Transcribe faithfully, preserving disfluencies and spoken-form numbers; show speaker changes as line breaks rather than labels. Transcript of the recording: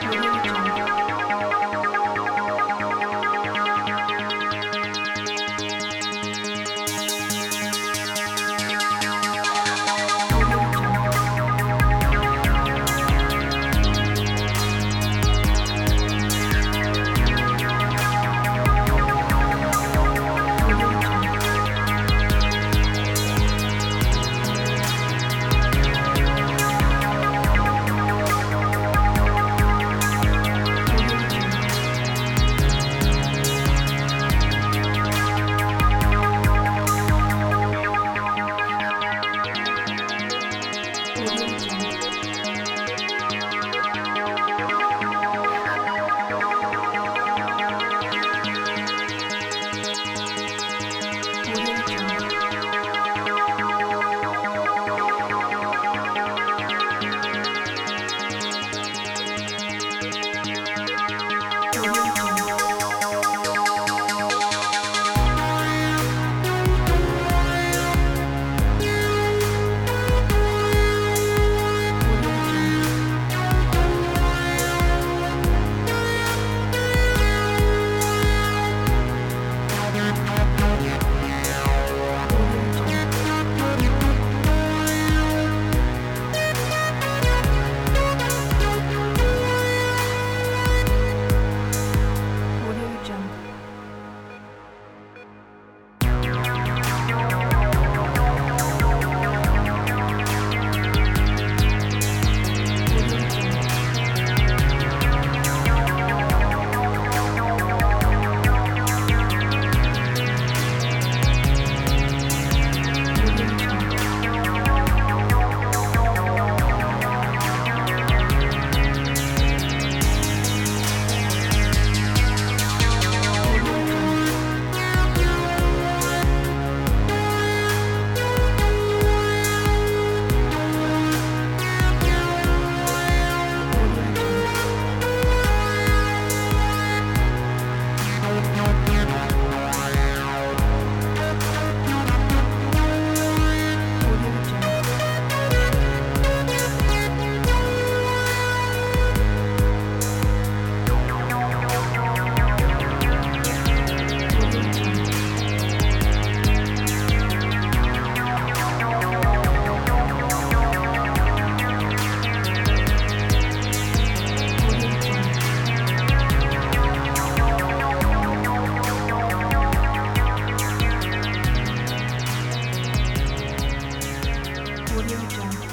Audio Jungle. Audio Jungle. Audio Jungle. Audio Jungle. Audio Jungle. Audio Jungle. Audio Jungle. Audio Jungle. Audio Jungle. Audio Jungle. Audio Jungle. Audio Jungle. Audio Jungle. Audio Jungle. Audio Jungle. Audio Jungle. Audio Jungle. Audio Jungle.